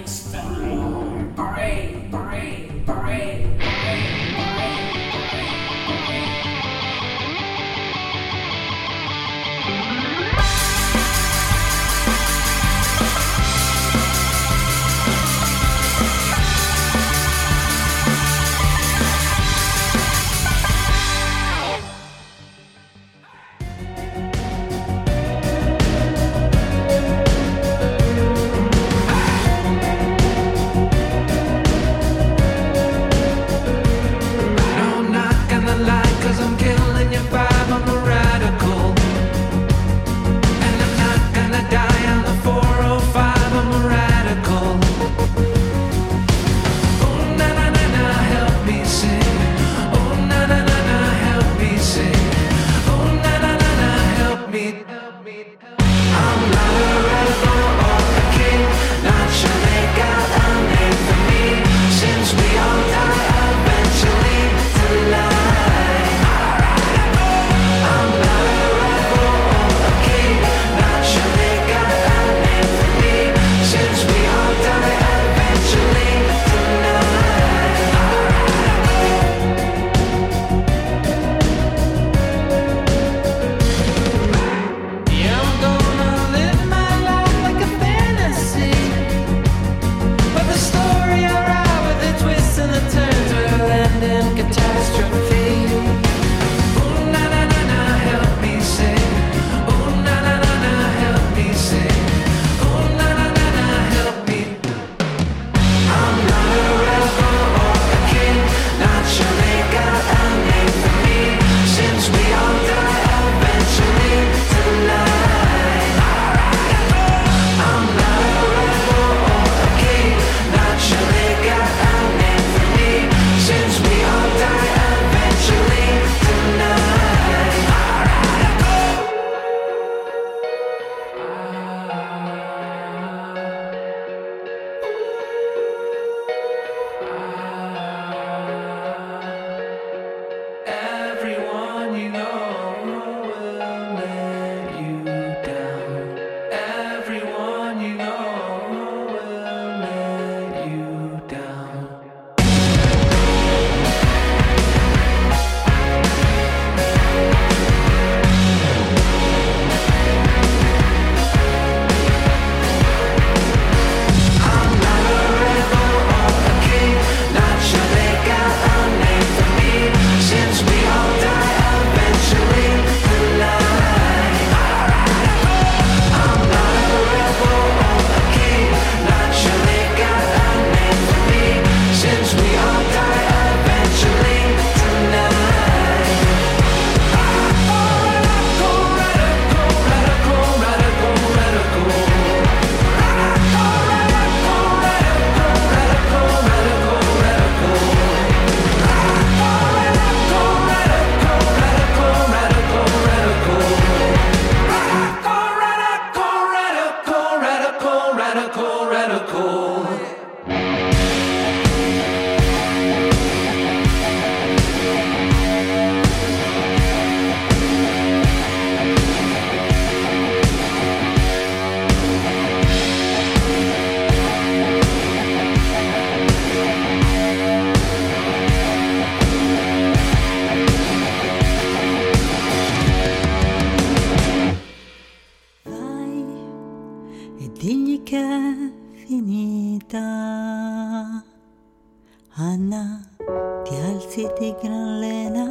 Anna, ti alzi di gran lena,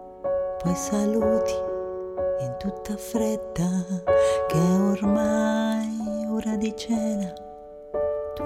poi saluti in tutta fretta che è ormai ora di cena. Tuo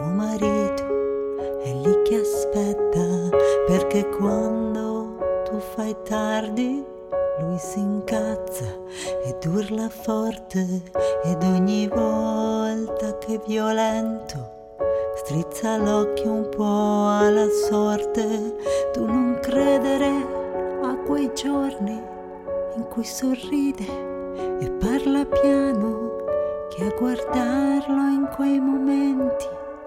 marito è lì che aspetta, perché quando tu fai tardi lui si incazza ed urla forte, ed ogni volta che è violento strizza l'occhio un po' alla sorte. Tu non credere a quei giorni in cui sorride e parla piano, che a guardarlo in quei momenti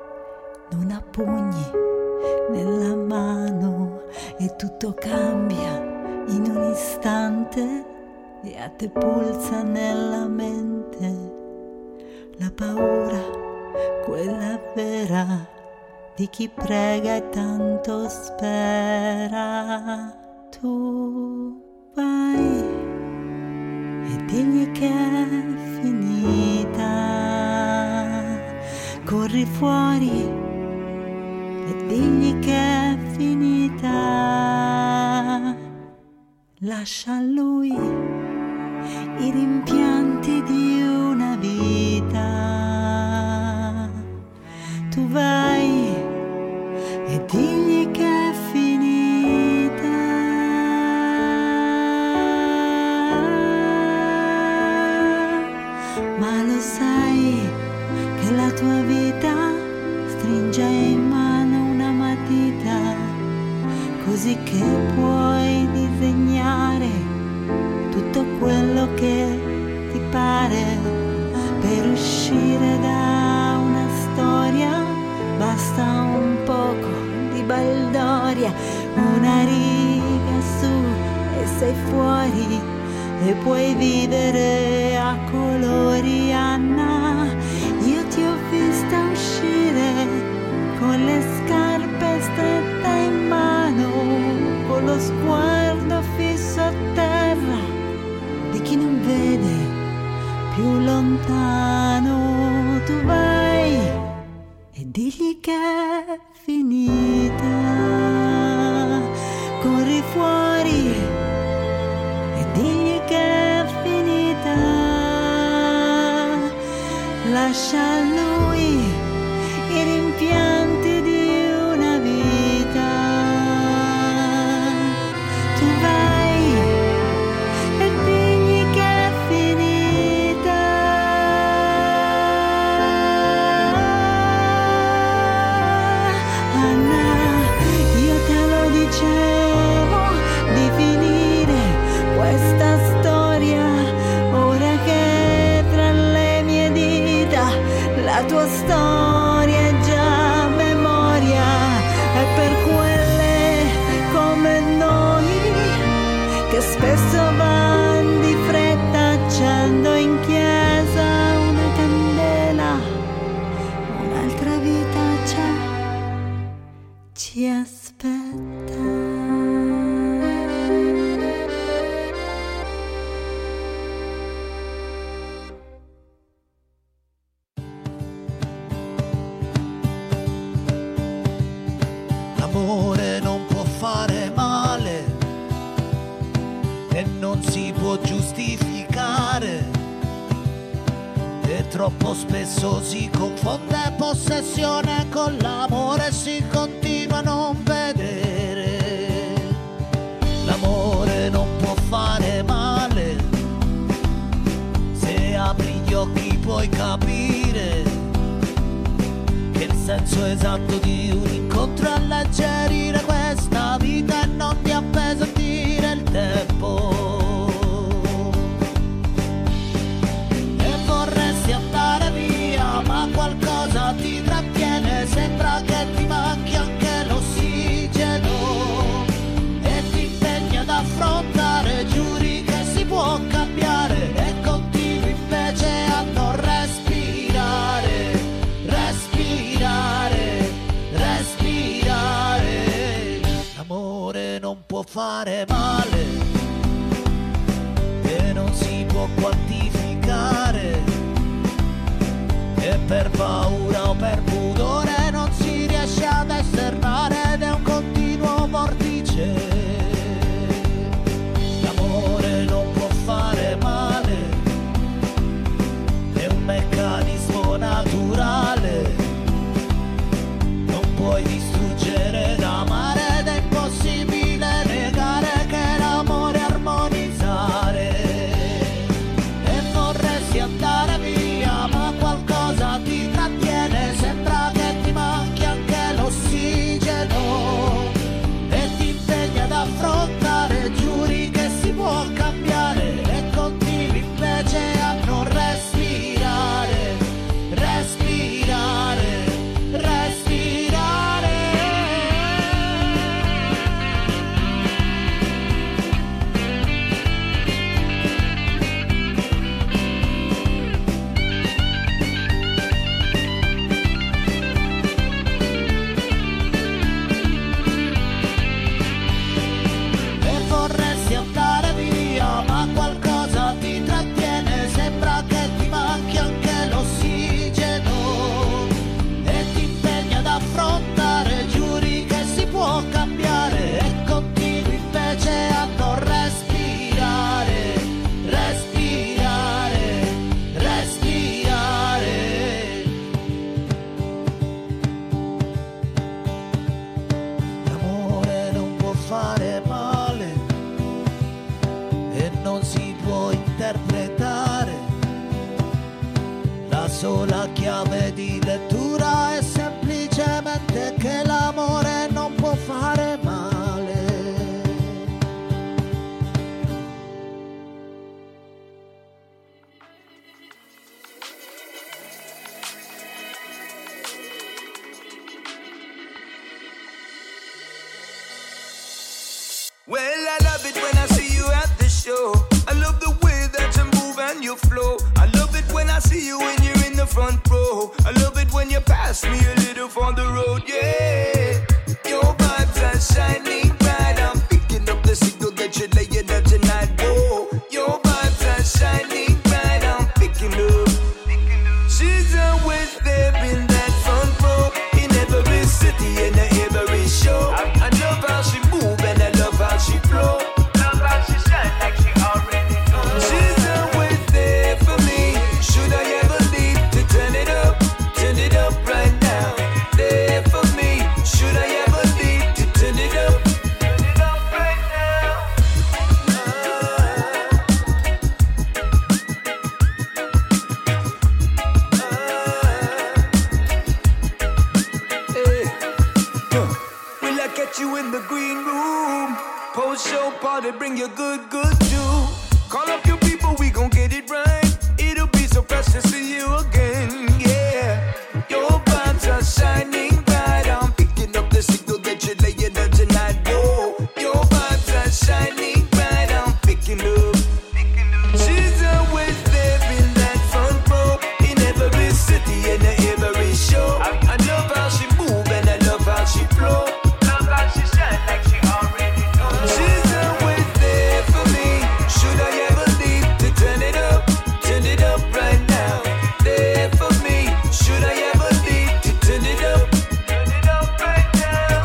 non ha pugni nella mano e tutto cambia in un istante e a te pulsa nella mente la paura, quella vera, di chi prega e tanto spera. Tu vai e digli che è finita, corri fuori e digli che è finita, lascia a lui i rimpianti di una vita. Tu vai e digli che è finita, ma lo sai che la tua vita stringe in mano una matita, così che puoi disegnare tutto quello che ti pare. Per uscire da una storia basta un poco di baldoria, una riga su e sei fuori e puoi vivere a colori. Anna, io ti ho vista uscire con le scarpe strette in mano, con lo sguardo fisso a terra di chi non vede più lontano. Tu vai e digli che è finita, corri fuori e digli che è finita, lascia a lui i rimpianti di una vita. Tu vai e digli che è finita, Anna, io te lo dicevo di finire questa storia, ora che tra le mie dita la tua storia è già memoria. E per quelle come noi che spesso van di fretta, accendo in chiesa una candela, un'altra vita c'è, ci aspetta. L'amore non può fare male e non si può giustificare, e troppo spesso si confonde possessione con l'amore e si continua a non vedere. L'amore non può fare male, se apri gli occhi puoi capire che il senso esatto di un incontro è alleggerire questa vita e non di appesantire il tempo. E vorresti andare via, ma qualcosa ti trattiene, sembra che ti manchi anche l'ossigeno, e ti impegni ad affrontare, giuri che si può cambiare e continui invece a non respirare. Respirare, respirare. L'amore non può fare male e non si può quantificare, e per paura o per pudore non si riesce ad esternare ed è un continuo vortice. L'amore non può fare male, è un meccanismo naturale, non puoi distruggere l'amare ed è impossibile negare che l'amore è armonizzare. E vorresti andare via, ma qualcosa ti trattiene, the flow. I love it when I see you when you're in the front row. I love it when you pass me a little on the road, yeah. Your vibes are shining bright. I'm picking up the signal that you're laying out tonight, whoa. Your vibes are shining bright. I'm picking up. She's always there in that front row, in every city and every show. I love how she move and I love how she flow. Love how she shine like she already knows. She's always there for me. Should I ever leave to turn it up right now? There for me. Should I ever leave to turn it up right now? Will I catch you in the green room? Post-show party, bring your good too. Call up your people, we gon' get it right. It'll be so fresh to see you again, yeah. Your vibes are shining bright. I'm picking up the signal that you're laying out tonight, whoa. Your vibes are shining bright. I'm picking up. She's always there in that front row, in every city and every show. I love how she move and I love how she flow. Love how she shine like she already knows. She's always there for me. Should I ever leave to turn it up right now? There for me. Should I ever leave to turn it up right now?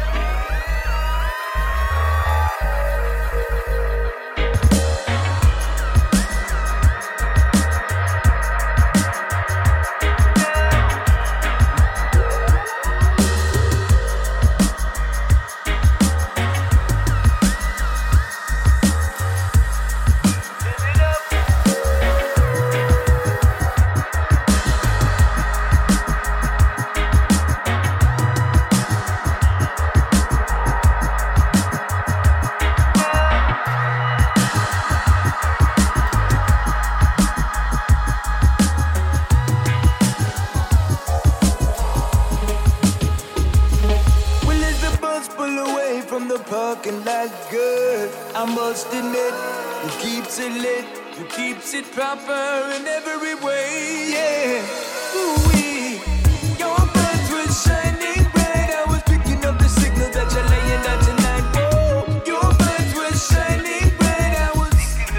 Well, as the bus pull away from the parking lot, good, I'm busting it. Who keeps it lit? Who keeps it proper in every way? Yeah. Ooh-wee. Your vibes were shining bright. I was picking up the signal that you're laying down tonight. Whoa. Your vibes were shining bright. I was.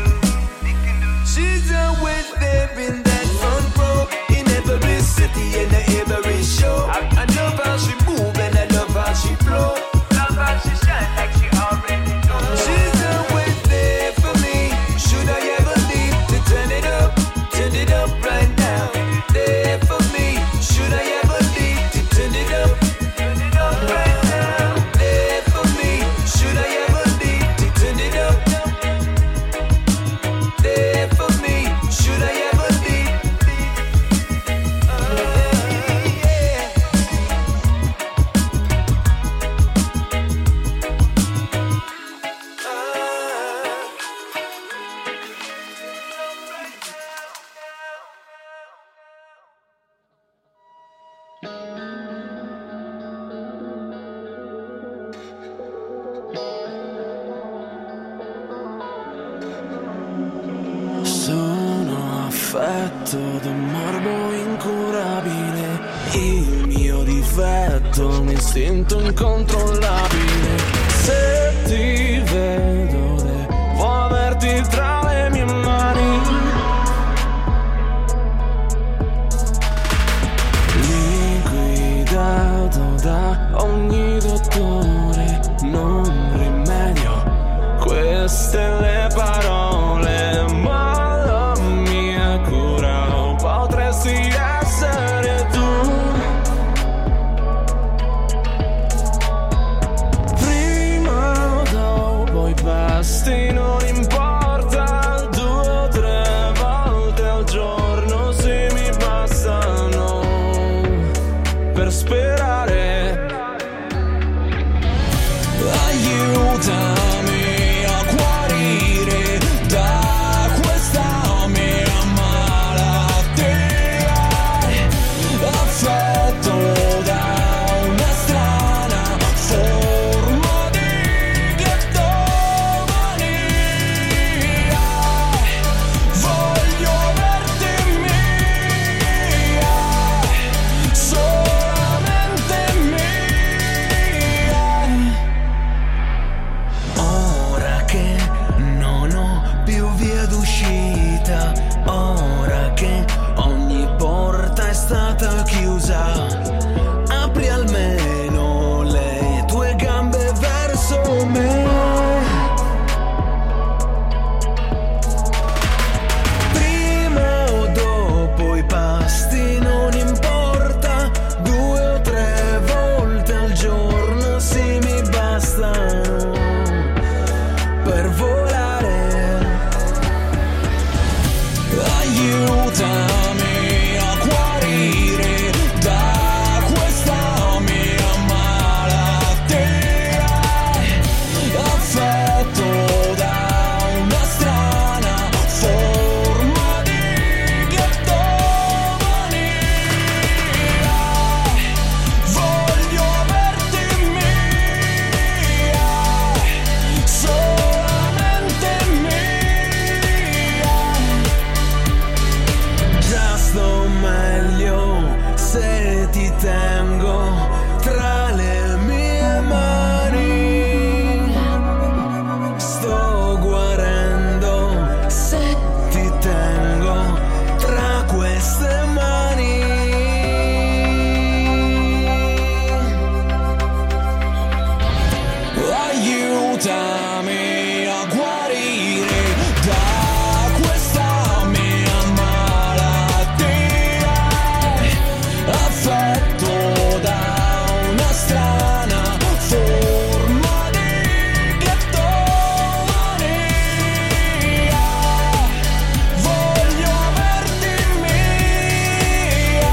She's always there in that front row, in every city and every show. I love how she move and I love how she flow. Love how she shine like she already knows. She's always there for me. Should I ever leave to turn it up right now? There for me. Should I ever leave to turn it up right now? There for me. Should I ever leave to turn it up? There for me. Should I ever leave? Yeah. Sono affetto da un morbo incurabile. Il mio difetto, un istinto incontrollabile. Se ti vedo, devo averti tra le mie mani. Liquidato da ogni dottore, non rimedio. Queste le parole, ma la mia cura non potresti essere tu. Prima o dopo i pasti non importa, 2 o 3 volte al giorno se mi bastano per sperare. Aiutami a guarire da questa mia malattia, affetto da una strana forma di kleptomania. Voglio apri almeno le tue gambe verso me. Prima o dopo i pasti non importa, 2 o 3 volte al giorno sì mi bastano per volare. Aiutami a guarire da questa mia malattia, affetto da una strana forma di ghettomania. Voglio averti mia, solamente mia. Già sto meglio se ti tengo tra le mie mani. Sto guarendo se ti tengo tra queste mani. Aiutami a guarire da questa mia malattia, affetto da una strana forma di ghettomania. Voglio averti mia,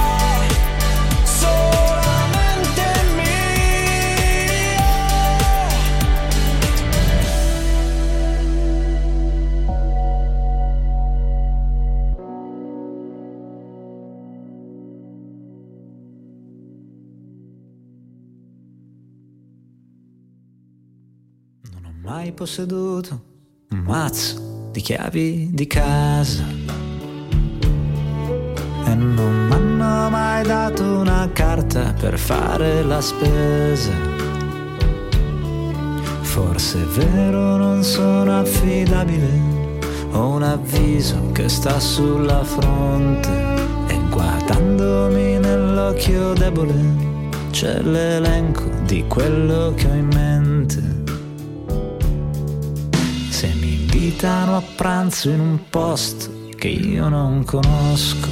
solamente mia. Non ho mai posseduto un mazzo di chiavi di casa e non m'hanno mai dato una carta per fare la spesa. Forse è vero, non sono affidabile, ho un avviso che sta sulla fronte e guardandomi nell'occhio debole c'è l'elenco di quello che ho in mente. Se mi invitano a pranzo in un posto che io non conosco,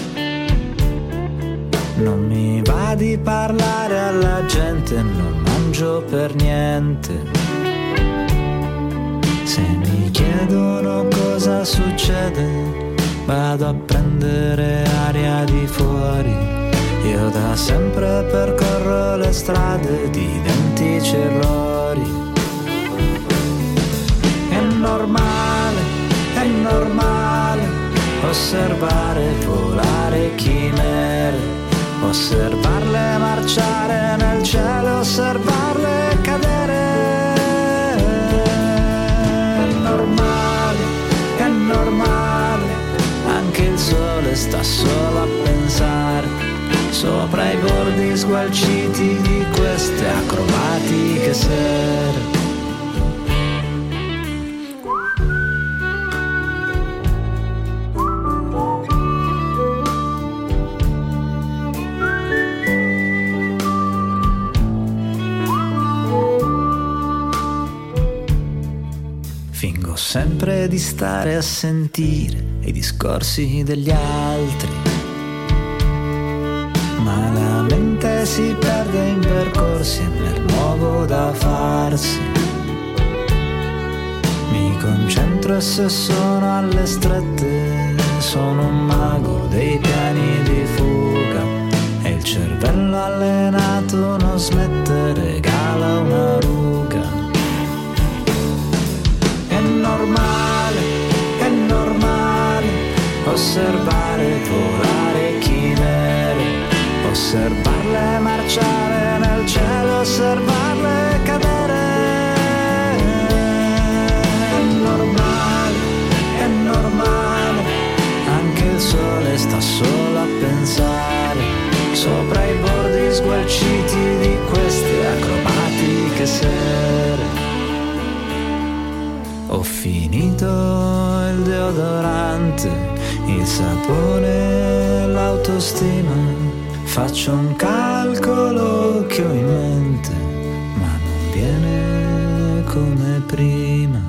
non mi va di parlare alla gente, non mangio per niente. Se mi chiedono cosa succede, vado a prendere aria di fuori. Io da sempre percorro le strade di identici errori. È normale osservare volare chimere, osservarle marciare nel cielo, osservarle cadere. È normale, anche il sole sta solo a pensare sopra i bordi sgualciti di queste acrobatiche sere. Fingo sempre di stare a sentire i discorsi degli altri, ma la mente si perde in percorsi e nel nuovo da farsi. Mi concentro e se sono alle strette sono un mago dei piani di fuga e il cervello allenato non smette, regala una ruga. È normale osservare volare chimere, osservarle marciare nel cielo, osservarle cadere. È normale, anche il sole sta solo a pensare sopra i bordi sgualciti di queste acrobatiche sere. Ho finito il deodorante, il sapone, l'autostima, faccio un calcolo che ho in mente, ma non viene come prima.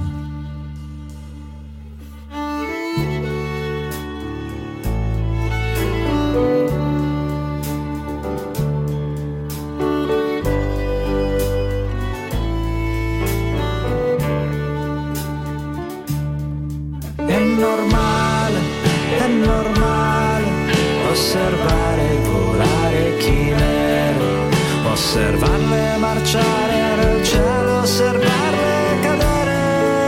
È normale osservare volare chimere, osservarle marciare nel cielo, osservarle cadere.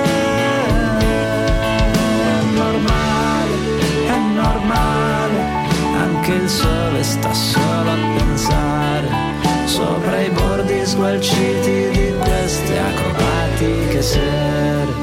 È normale, anche il sole sta solo a pensare sopra i bordi sgualciti di queste acrobatiche sere.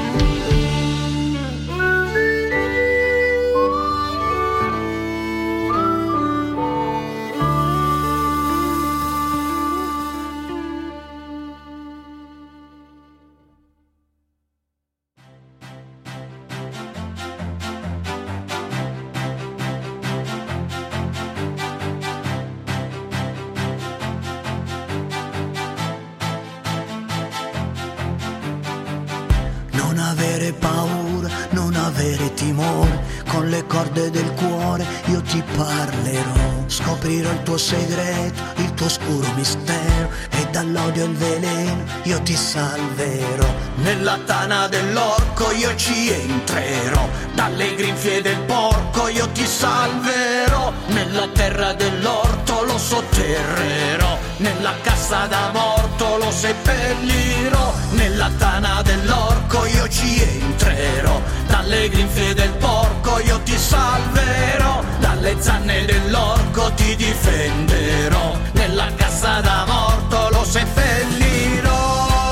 Paura, non avere timore, con le corde del cuore io ti parlerò, scoprirò il tuo segreto, il tuo oscuro mistero, e dall'odio e il veleno io ti salverò. Nella tana dell'orco io ci entrerò, dalle grinfie del porco io ti salverò, nella terra dell'orto lo sotterrerò, nella cassa da morto lo seppellirò, nella tana dell'orco io ci entrerò, dalle grinfie del porco io ti salverò, dalle zanne dell'orco ti difenderò, nella cassa da morto lo seppellirò.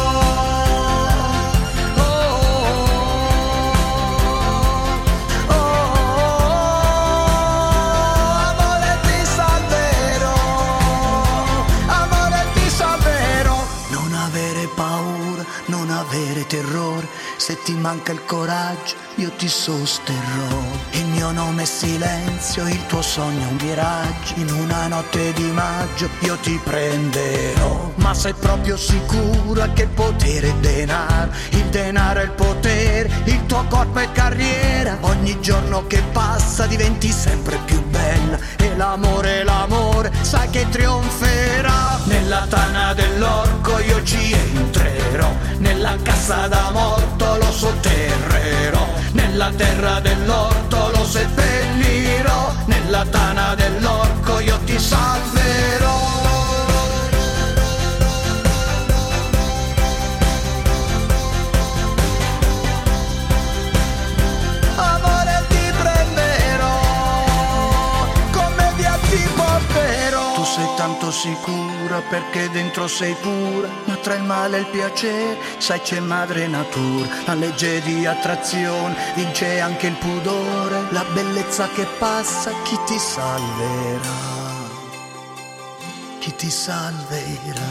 Terrore, se ti manca il coraggio io ti sosterrò, il mio nome è silenzio, il tuo sogno è un miraggio, in una notte di maggio io ti prenderò. Ma sei proprio sicura che il potere è denaro, il denaro è il potere, il tuo corpo è carriera, ogni giorno che passa diventi sempre più bella, e l'amore sai che trionferà. Nella tana dell'orco io ci entrerò, nella cassa da morto lo sotterrerò, nella terra dell'orto lo seppellirò, nella tana dell'orco io ti salverò. Amore ti prenderò, come via ti porterò. Tu sei tanto sicura perché dentro sei pura, ma tra il male e il piacere sai c'è madre natura, la legge di attrazione vince anche il pudore, la bellezza che passa chi ti salverà, chi ti salverà,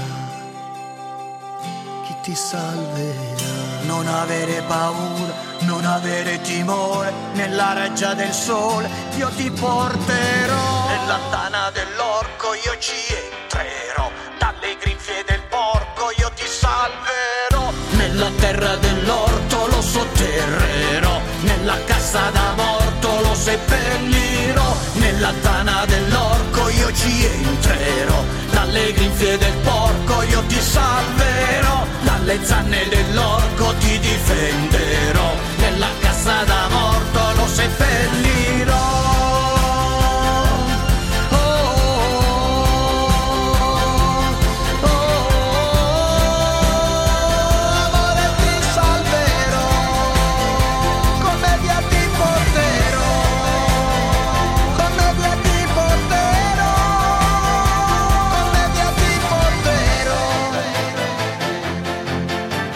chi ti salverà. Non avere paura, non avere timore, nella reggia del sole io ti porterò, nella tana dell'orco io ci entrerò, dalle grinfie del porco io ti salverò, nella terra dell'orto lo sotterrerò, nella cassa da morto lo seppellirò, nella tana dell'orco io ci entrerò, dalle grinfie del porco io ti salverò, dalle zanne dell'orco ti difenderò, nella cassa da morto lo seppellirò.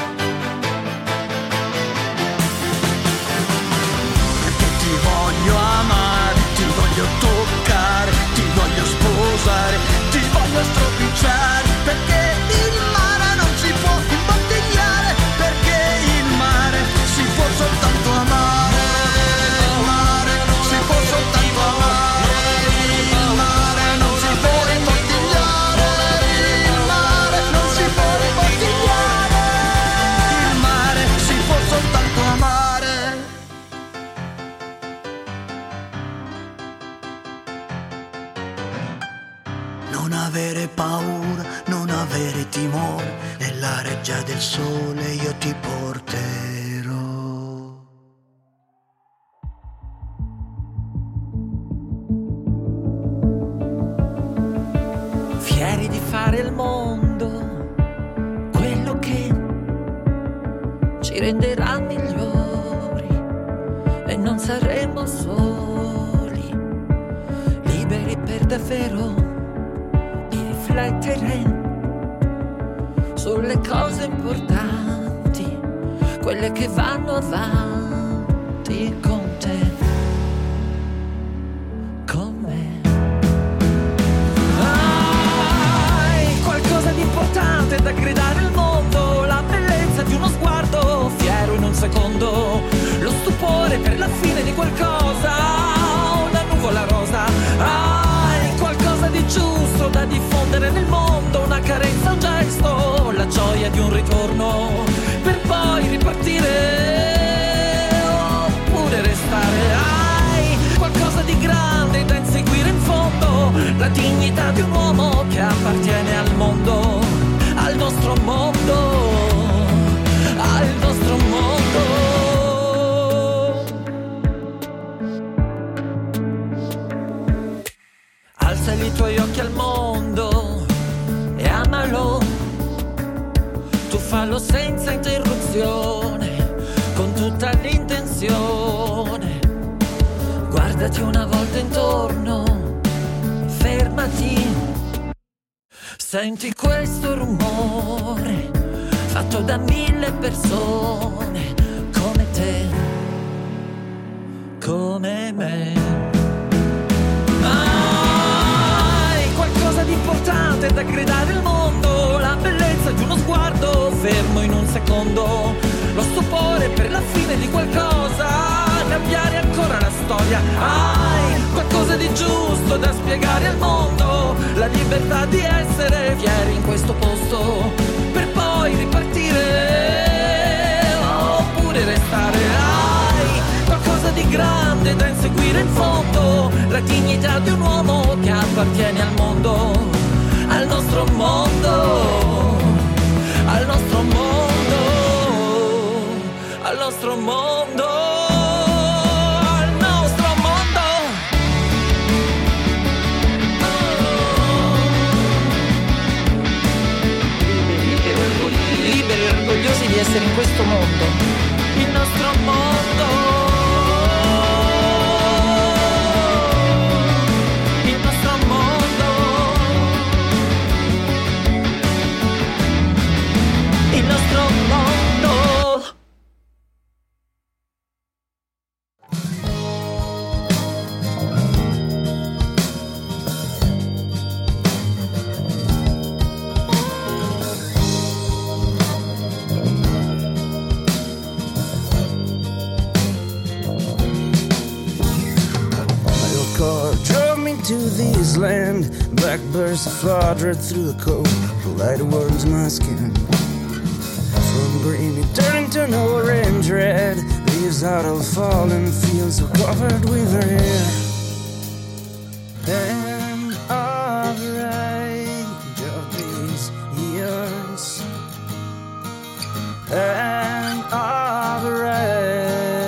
Voglio avere paura, non avere timore, nella reggia del sole io ti porterò. Fieri di fare il mondo, quello che ci renderà migliori e non saremo soli, liberi per davvero di riflettere sulle cose importanti, quelle che vanno avanti con te, con me. Hai qualcosa di importante da gridare al mondo, la bellezza di uno sguardo fiero in un secondo, lo stupore per la fine di qualcosa, una nuvola rosa. Hai qualcosa di giusto da diffondere nel mondo, una carezza, un gesto, la gioia di un ritorno per poi ripartire oppure restare. Hai qualcosa di grande da inseguire in fondo, la dignità di un uomo che appartiene al mondo, al nostro mondo, al nostro mondo. Alza i tuoi occhi al mondo e amalo, tu fallo senza interruzione, con tutta l'intenzione. Guardati una volta intorno, fermati, senti questo rumore fatto da 1000 persone come te, come me. Hai qualcosa di importante da gridare al mondo, la bellezza di uno sguardo fermo in un secondo, lo stupore per la fine di qualcosa, cambiare ancora la storia. Hai qualcosa di giusto da spiegare al mondo, la libertà di essere fieri in questo posto per poi ripartire oppure restare. Hai qualcosa di grande da inseguire in fondo, la dignità di un uomo che appartiene al mondo, al nostro mondo, al nostro mondo, al nostro mondo, al nostro mondo. Liberi e orgogliosi di essere in questo mondo, il nostro mondo. To this land, blackbirds fly right through the cold. The light warms my skin. From green it turned to an orange red. Leaves out all fallen, fields are covered with red. And of rage of these years, and of rage.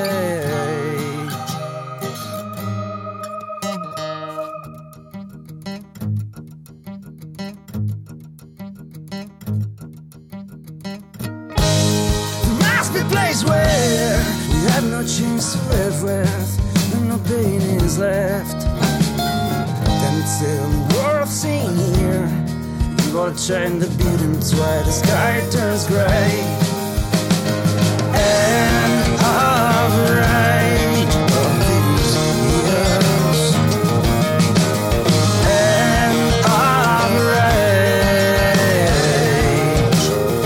Place where you have no chance to live with, and no pain is left. Then it's still worth seeing here. You gotta turn the beating twice, the sky turns gray. And of rage of these years, and of rage.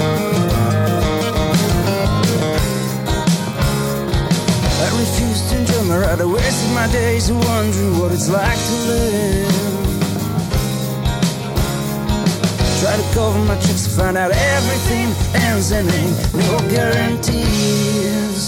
I refuse to enjoy my ride. I wasted my days wondering what it's like to live. Try to cover my tracks to find out everything ends and ain't no guarantees.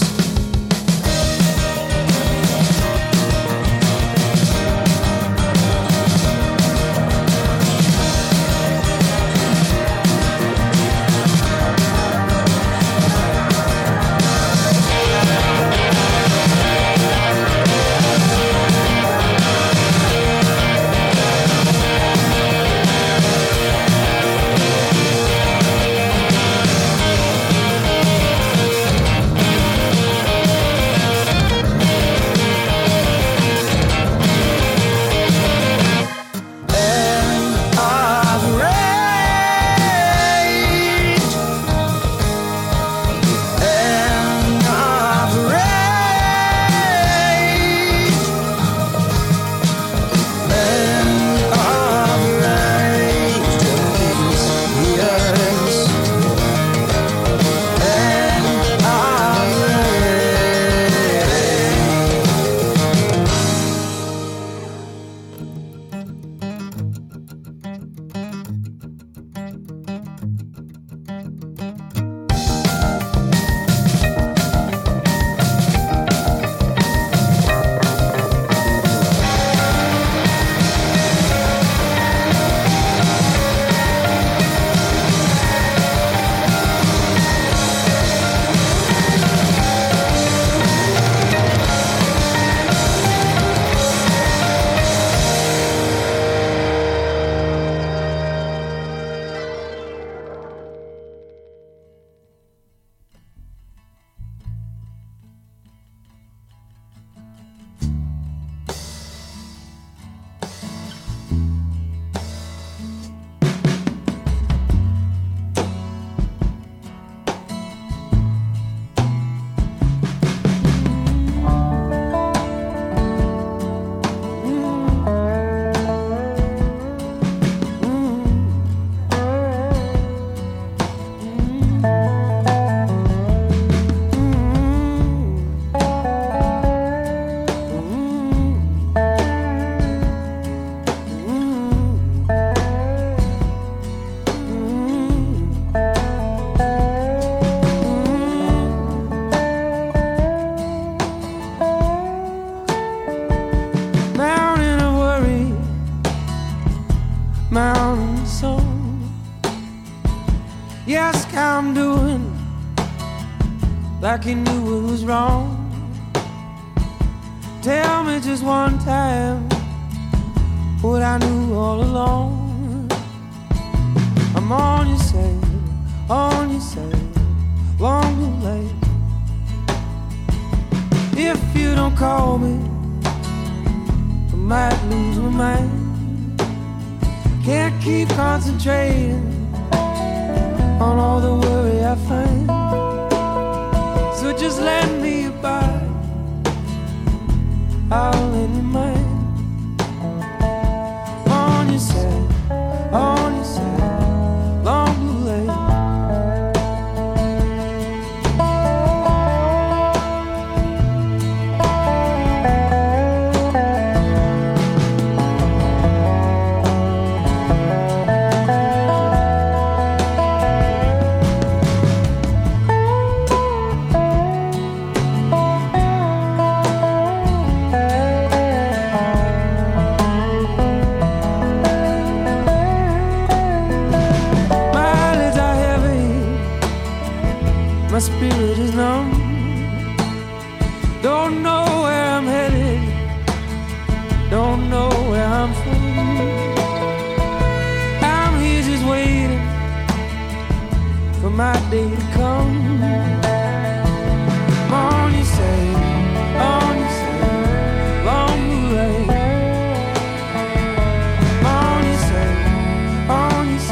writing a song. Yes, I'm doing like he knew it was wrong. Tell me just one time what I knew all along. I'm on your side, long too late. If you don't call me, I might lose my mind. Can't keep concentrating on all the worry I find. So just lend me a bite, I'll lend you mine. On your side, long too late. My spirit is numb. Don't know where I'm headed, don't know where I'm from. I'm here just waiting for my day to come. On your side, long way. On your side, long way.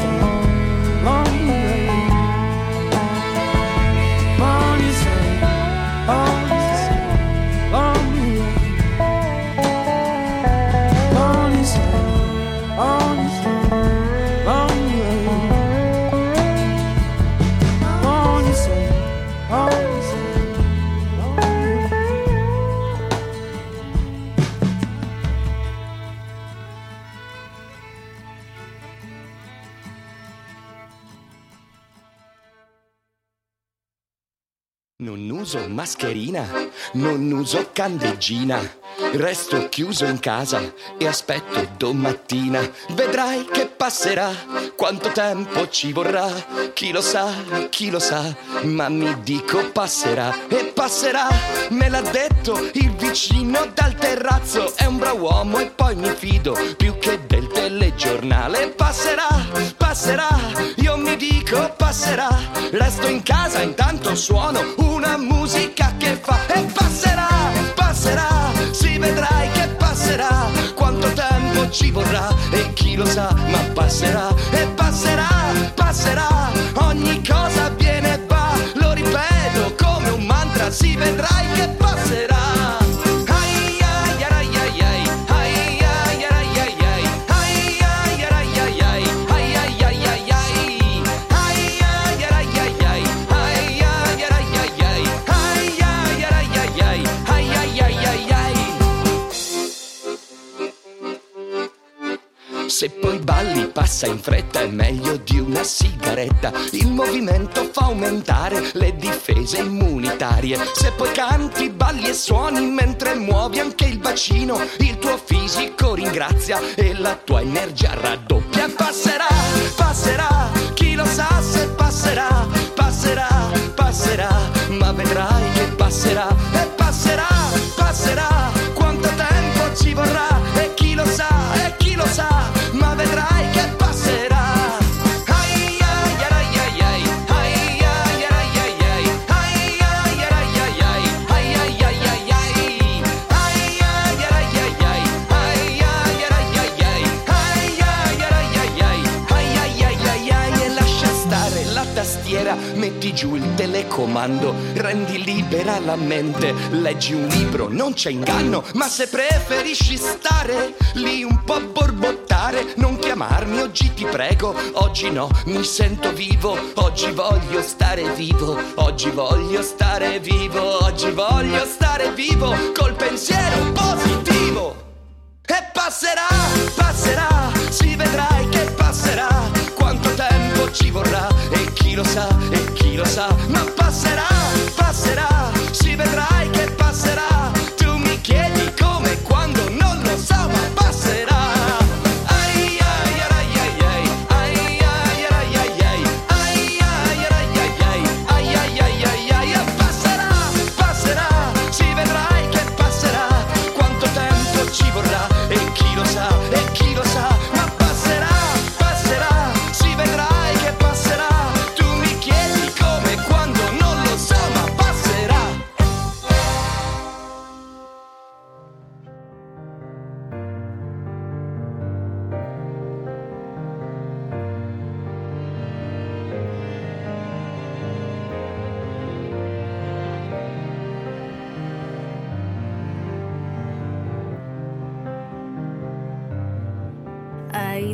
Non uso mascherina, non uso candeggina, resto chiuso in casa e aspetto domattina. Vedrai che passerà, quanto tempo ci vorrà, chi lo sa, ma mi dico passerà e passerà. Me l'ha detto il vicino dal terrazzo, è un bravo uomo e poi mi fido più che del telegiornale. Passerà, io mi dico passerà, resto in casa intanto suono una musica che fa e passerà, si vedrai che passerà, quanto tempo ci vorrà e chi lo sa, ma passerà e passerà, ogni cosa viene e va, lo ripeto come un mantra, si vedrai che passerà. Se poi balli passa in fretta è meglio di una sigaretta, il movimento fa aumentare le difese immunitarie. Se poi canti, balli e suoni mentre muovi anche il bacino, il tuo fisico ringrazia e la tua energia raddoppia. Passerà, chi lo sa se passerà, ma vedrai che passerà e passerà, quanto tempo ci vorrà e chi lo sa, ma vedrai che passerà. E lascia stare la tastiera, metti giù il telecomando, rendi libera la mente, leggi un libro, non c'è inganno, ma se preferisci stare lì un po' a borbottare, non chiamarmi oggi ti prego, oggi no, mi sento vivo, oggi voglio stare vivo, oggi voglio stare vivo, oggi voglio stare vivo, col pensiero positivo. E passerà, si vedrai che passerà, quanto tempo ci vorrà e chi lo sa, ma passerà, si vedrai che passerà, tu mi chiedi come e quando non lo so, ma passerà. Ai ai ai ai ai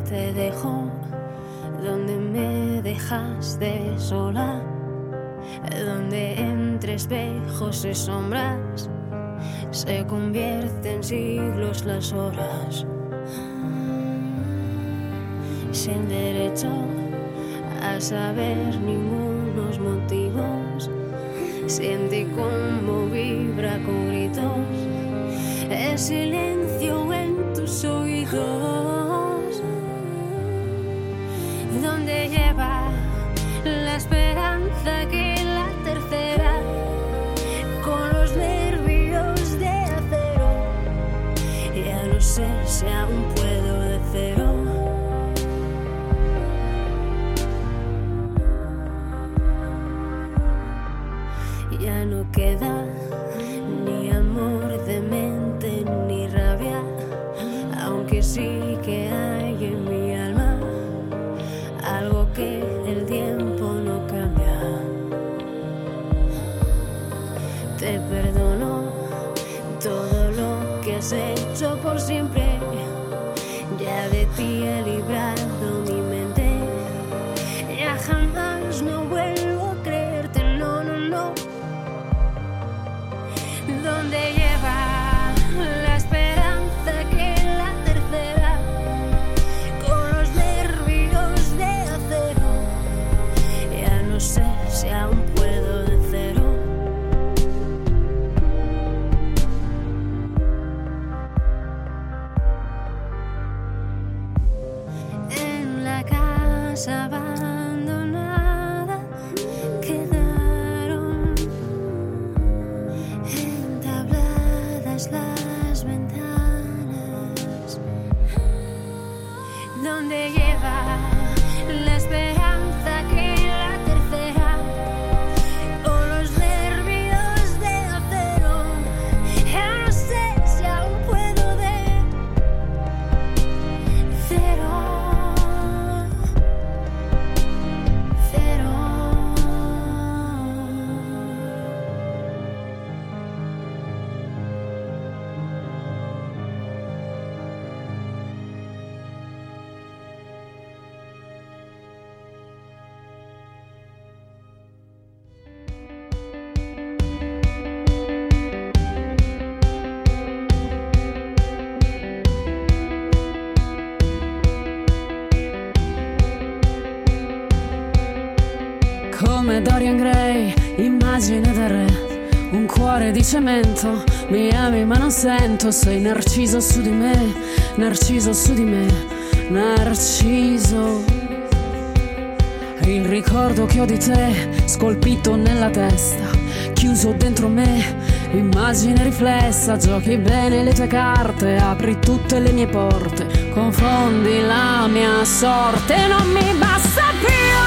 te dejo, donde me dejaste sola, donde entre espejos y sombras se convierten siglos las horas, sin derecho a saber ningunos motivos. Siente cómo vibra con gritos el silencio en tus oídos, donde lleva la esperanza que la tercera, con los nervios de acero. Ya no sé si aún puedo de cero. Ya no queda ni amor de mente ni rabia, aunque sí que hay en mi alma algo que el tiempo no cambia. Te perdono todo lo que has hecho por siempre, ya de ti he librado mi mente, ya jamás no vuelvo a creerte, no, no, no. Donde lleva la esperanza que la tercera, con los nervios de acero. Ya no sé si aún puedo de cero. En la casa abandonada quedaron entabladas las ventanas, donde lleva la esperanza que la tercera, con los nervios de acero. Ya no sé si aún puedo de cero, cero. Come Dorian Gray, immagine del re, un cuore di cemento, mi ami ma non sento, sei Narciso su di me, Narciso su di me, Narciso. Il ricordo che ho di te, scolpito nella testa, chiuso dentro me, immagine riflessa, giochi bene le tue carte, apri tutte le mie porte, confondi la mia sorte, non mi basta più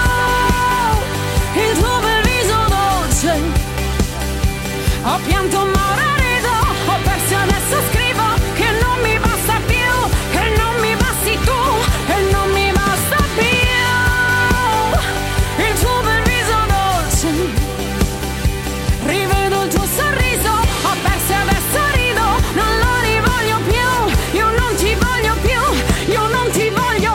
il tuo bel viso dolce, ho pianto ma ora rido, ho perso adesso scrivo che non mi basta più, che non mi basti tu, che non mi basta più il tuo bel viso dolce, rivedo il tuo sorriso, ho perso adesso rido, non lo rivoglio più, io non ti voglio più, io non ti voglio.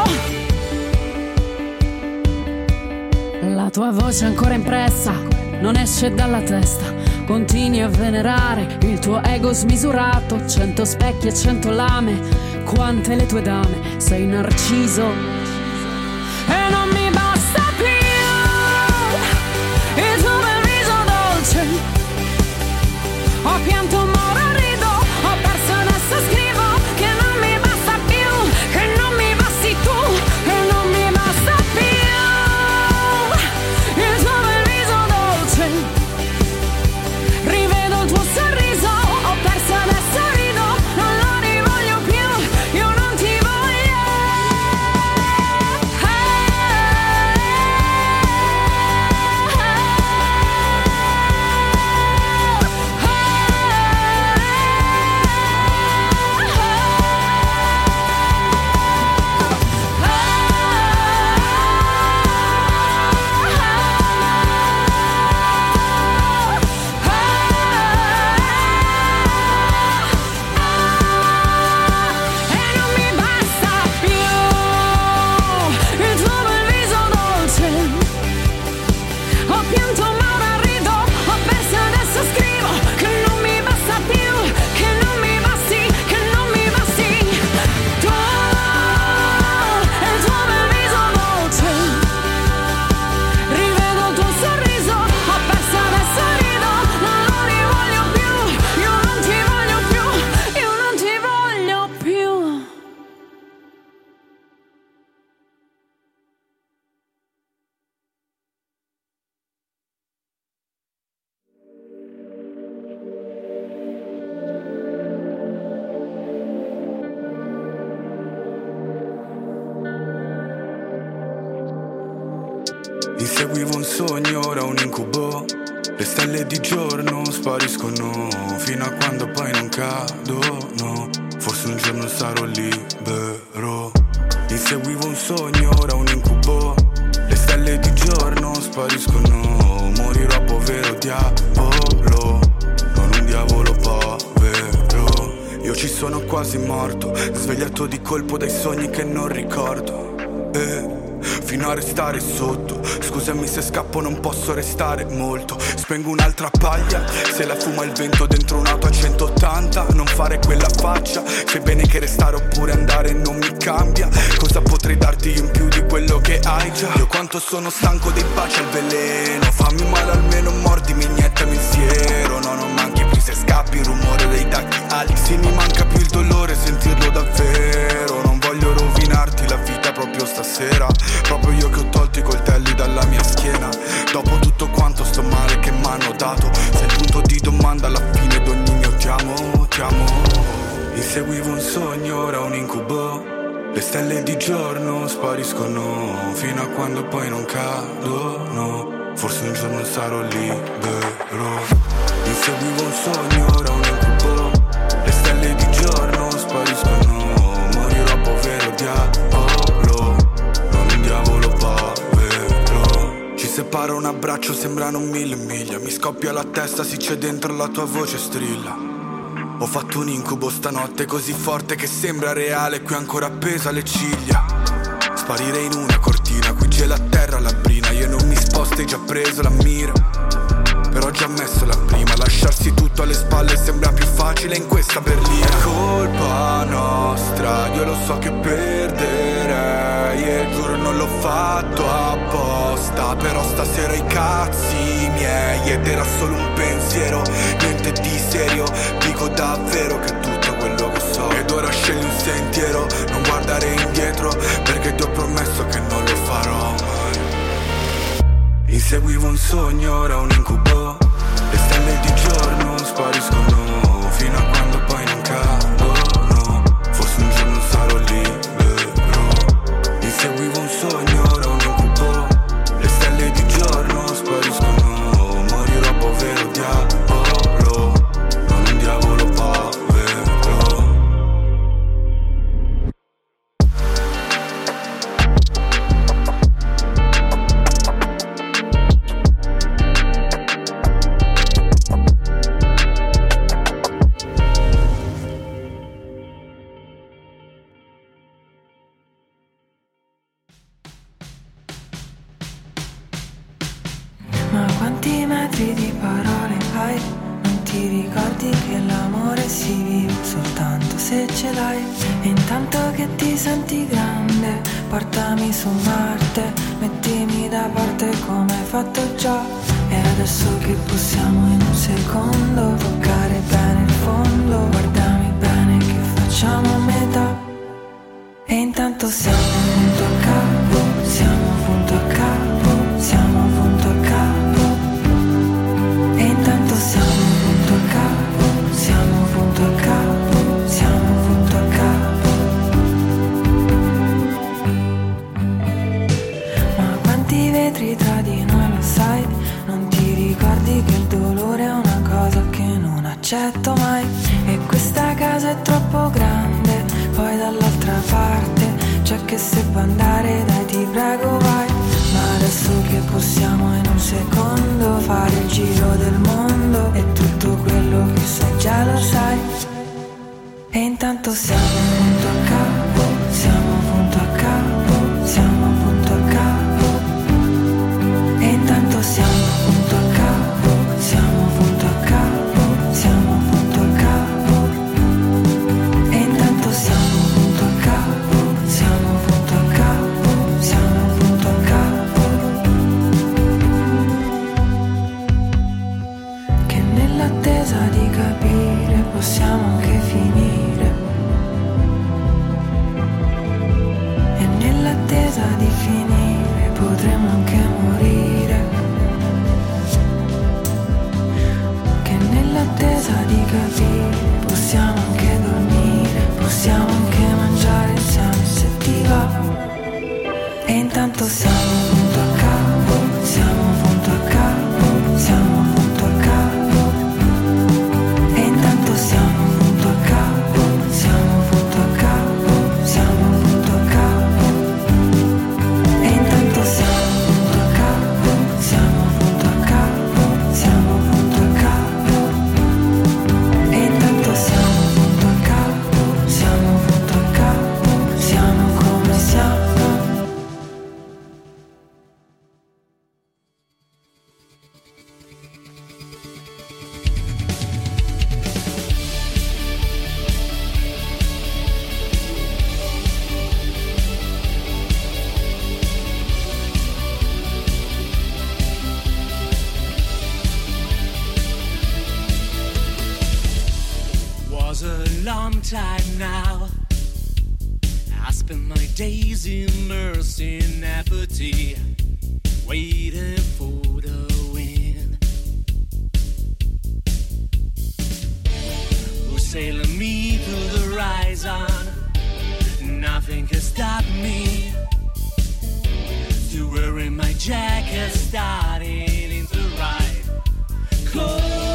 La tua voce ancora impressa, non esce dalla testa, continui a venerare il tuo ego smisurato, 100 specchi e 100 lame, quante le tue dame, sei Narciso e non mi basta più il tuo bel viso dolce, ho pianto ma ora rido, ho perso adesso scrivo che non mi basta più, che non mi basti tu, che non mi basta più il tuo bel viso dolce, rivedo il tuo sorriso, ho perso adesso rido, non lo rivoglio più, io non ti voglio. Inseguivo un sogno, ora un incubo. Le stelle di giorno spariscono fino a quando poi non cadono. Forse un giorno sarò libero. Inseguivo un sogno, ora un incubo. Le stelle di giorno spariscono. Morirò povero diavolo, non un diavolo povero. Io ci sono quasi morto, svegliato di colpo dai sogni che non ricordo. Fino a restare sotto. Scusami se scappo, non posso restare molto. Spengo un'altra paglia, se la fuma il vento dentro un'auto a 180. Non fare quella faccia, sai bene che restare oppure andare non mi cambia. Cosa potrei darti in più di quello che hai già? Io quanto sono stanco dei baci al veleno. Fammi male almeno, mordimi, iniettami il siero. No, non manchi più se scappi, il rumore dei tacchi alti. Sì, mi manca più il dolore, sentirlo davvero. Non voglio rovinarti la vita proprio stasera. Proprio io che ho tolto i coltelli dalla mia schiena. Dopo tutto quanto sto male che m'hanno dato, sei il punto di domanda alla fine d'ogni mio ti amo, ti amo. Inseguivo un sogno, ora un incubo. Le stelle di giorno spariscono fino a quando poi non cadono. Forse un giorno sarò libero. Inseguivo un sogno, ora un incubo. Le stelle di giorno spariscono. Morirò povero diavolo, non un diavolo povero. Ci separa un abbraccio, sembrano 1000 miglia. Mi scoppia la testa, si c'è dentro la tua voce strilla. Ho fatto un incubo stanotte così forte che sembra reale, qui ancora appesa alle ciglia. Sparire in una cortina, qui gela a terra la brina. Io non mi sposto, hai già preso la mira, però ho già messo la prima. Lasciarsi tutto alle spalle sembra più facile in questa berlina. È colpa nostra, io lo so che perderei e giuro non l'ho fatto apposta. Però stasera i cazzi miei ed era solo un pensiero, niente di serio. Dico davvero che è tutto quello che so. Ed ora scegli un sentiero, non guardare indietro, perché ti ho promesso che non lo farò mai. Inseguivo un sogno, ora un incubo. Le stelle di giorno spariscono fino a quando poi non cadono. Forse un giorno sarò libero. Inseguivo un sogno, ora un incubo. Le stelle di giorno spariscono. Morirò povero diavolo, non un diavolo povero. Ma quanti metri di parole hai? Non ti ricordi che l'amore si vive soltanto se ce l'hai? E intanto che ti senti grande, portami su Marte, mettimi da parte come hai fatto già. E adesso che possiamo in un secondo toccare bene il fondo, guardami bene che facciamo a metà. E intanto siamo punto a capo, siamo punto a capo, siamo punto a capo. E intanto siamo punto a capo, siamo punto a capo, siamo punto a capo. Ma quanti vetri tra di noi lo sai? Non ti ricordi che il dolore è una cosa che non accetto mai? E questa casa è troppo grande, poi dall'altra parte c'è che se può andare, dai ti prego vai. Ma adesso che possiamo in un secondo fare il giro del mondo, e tutto quello che sai già lo sai. E intanto siamo punto a capo, siamo punto a capo, siamo punto a capo. E intanto siamo punto a capo, siamo punto a capo, siamo punto a capo. E intanto siamo punto a capo, siamo punto a capo, siamo punto a capo. Che nell'attesa di capire possiamo anche finire. E nell'attesa di finire potremo anche morire. Che nell'attesa di capire possiamo anche dormire, possiamo anche mangiare insieme se ti va. E intanto siamo punto a capo, tired now. I spend my days immersed in apathy, waiting for the wind. Who's sailing me to the horizon? Nothing can stop me. To wearing my jacket, starting in the right cold.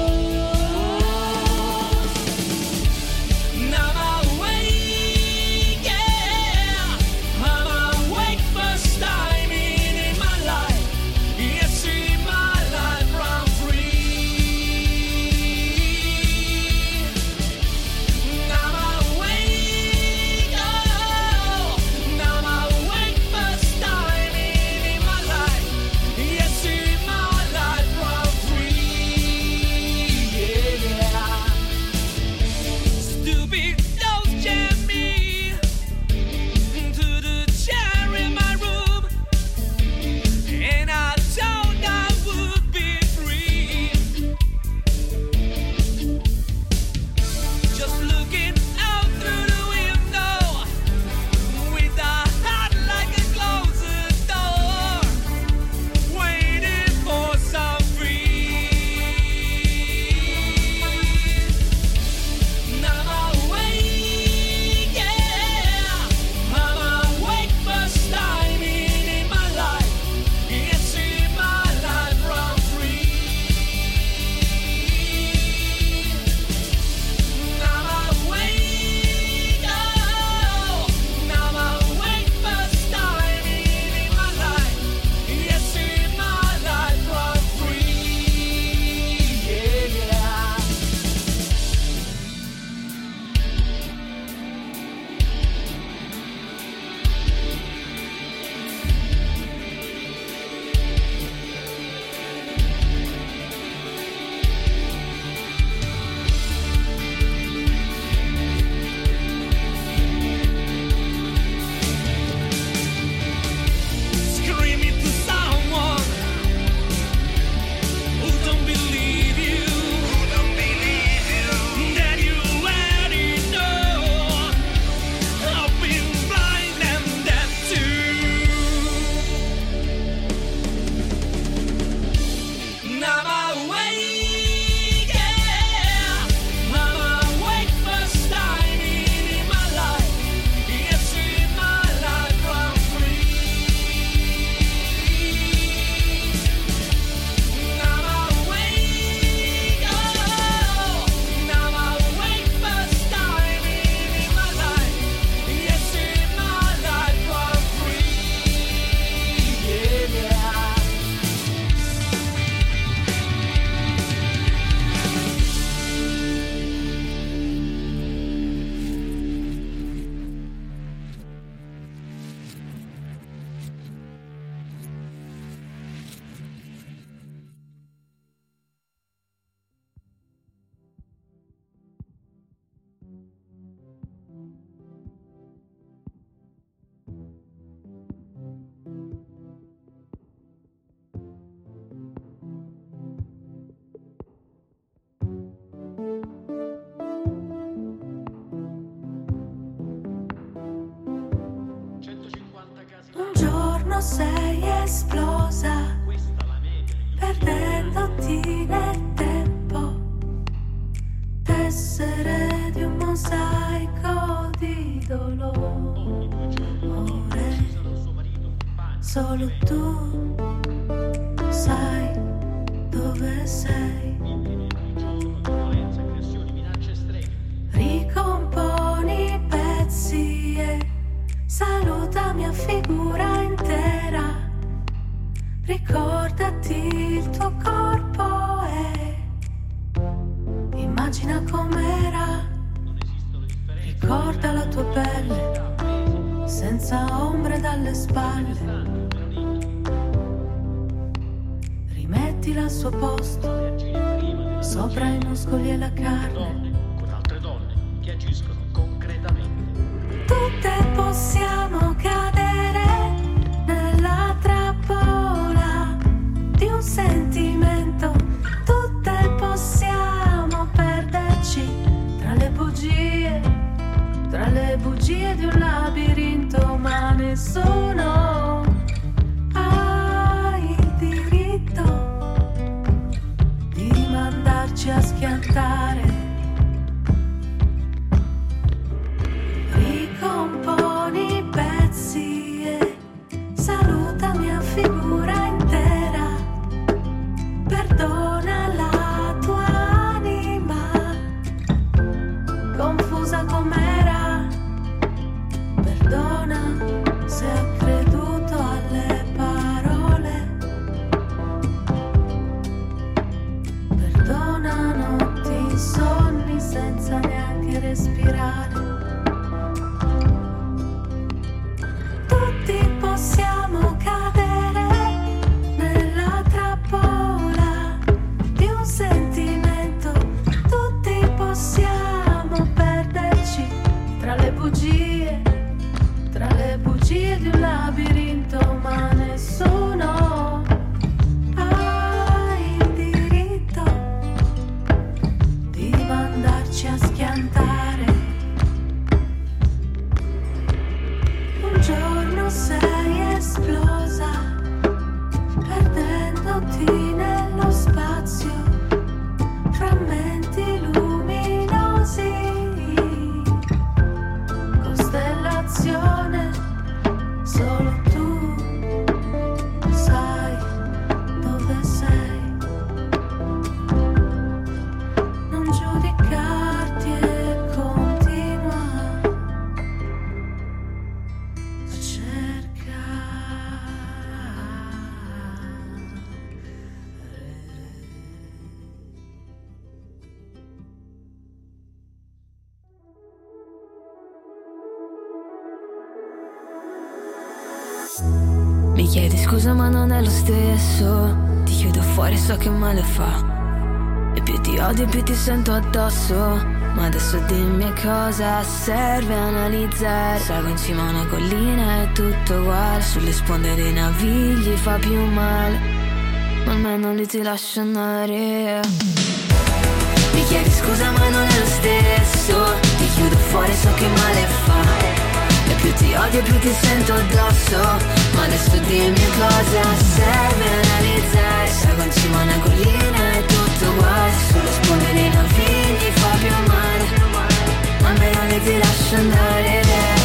Sei esplosa, perdendoti nel tempo, tessere di un mosaico di dolore. Solo tu sai dove sei. Ricomponi i pezzi e saluta mia figura intera. Ricordati il tuo corpo e immagina com'era. Ricorda la tua pelle senza ombre dalle spalle. Rimettila al suo posto sopra i muscoli e la carne. Con altre donne che agiscono concretamente. Tutte possiamo cadere nella trappola di un sentimento. Tutte possiamo perderci tra le bugie Mi chiedi scusa ma non è lo stesso. Ti chiudo fuori, so che male fa. E più ti odio più ti sento addosso. Ma adesso dimmi a cosa serve analizzare. Salgo in cima a una collina è tutto uguale. Sulle sponde dei navigli fa più male, ma almeno lì ti lascio andare. Mi chiedi scusa ma non è lo stesso. Ti chiudo fuori, so che male fa. E più ti odio più ti sento addosso. Ma adesso dimmi a cosa serve analizzare. Salgo in cima a una collina è tutto uguale. Sulle sponde dei navigli fa più male, ma almeno lì ti lascio andare.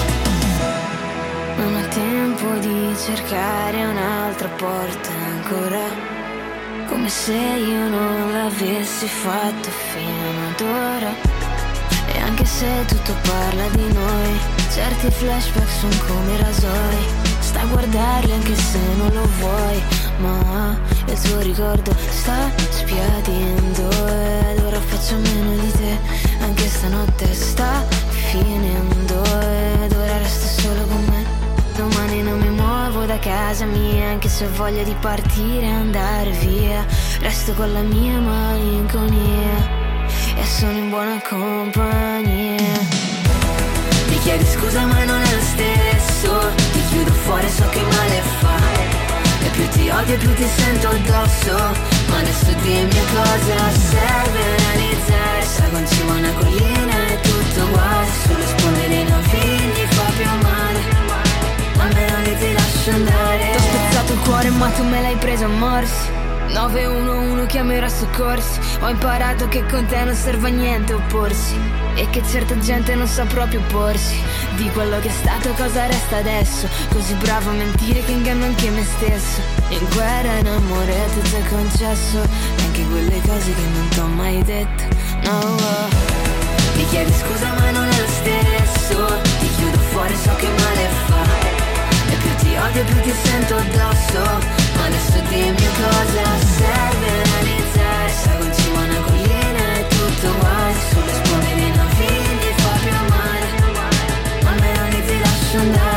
Non ho tempo di cercare un'altra porta ancora, come se io non l'avessi fatto fino ad ora. E anche se tutto parla di noi, certi flashback sono come rasoi. Sta a guardarli anche se non lo vuoi, ma il tuo ricordo sta sbiadendo. Ed ora faccio meno di te, anche stanotte sta finendo. Ed ora resto solo con me. Domani non mi muovo da casa mia, anche se ho voglia di partire e andare via. Resto con la mia malinconia e sono in buona compagnia. Mi chiedi scusa ma non è lo stesso. Ti chiudo fuori, so che male fa. E più ti odio più ti sento addosso. Ma adesso dimmi a cosa serve analizzare. Salgo in cima a una collina è tutto uguale. Sulle sponde dei navigli fa più male, ma almeno lì ti lascio andare. T'ho spezzato il cuore ma tu me l'hai preso a morsi. 911 chiamerà soccorsi. Ho imparato che con te non serve a niente opporsi, e che certa gente non sa proprio porsi. Di quello che è stato cosa resta adesso. Così bravo a mentire che inganno anche me stesso. In guerra, in amore tutto è concesso, anche quelle cose che non t'ho mai detto. No, mi chiedi scusa ma non è lo stesso. Ti chiudo fuori, so che male fa. E più ti odio più ti sento addosso. Ma adesso dimmi cosa serve analizzare. Salgo in cima a una collina è tutto uguale. Sulle sponde dei navigli fa più male, ma almeno lì ti lascio andare.